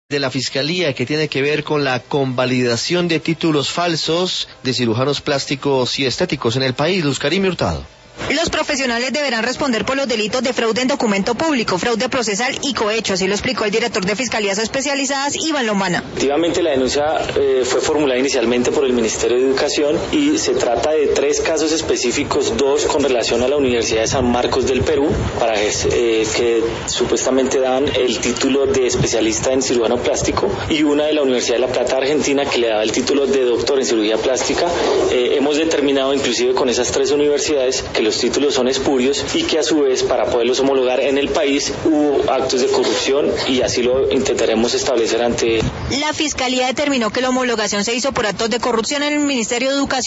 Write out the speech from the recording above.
de la Fiscalía que tiene que ver con la convalidación de títulos falsos de cirujanos plásticos y estéticos en el país. Luz Karime Hurtado. Los profesionales deberán responder por los delitos de fraude en documento público, fraude procesal y cohecho, así lo explicó el director de Fiscalías Especializadas, Iván Lombana. Efectivamente, la denuncia fue formulada inicialmente por el Ministerio de Educación y se trata de 3 casos específicos, 2 con relación a la Universidad de San Marcos del Perú, para que supuestamente dan el título de especialista en cirujano plástico, y una de la Universidad de La Plata, Argentina, que le daba el título de doctor en cirugía plástica. Hemos determinado inclusive con esas 3 universidades que los títulos son espurios y que a su vez para poderlos homologar en el país hubo actos de corrupción y así lo intentaremos establecer ante. La Fiscalía determinó que la homologación se hizo por actos de corrupción en el Ministerio de Educación.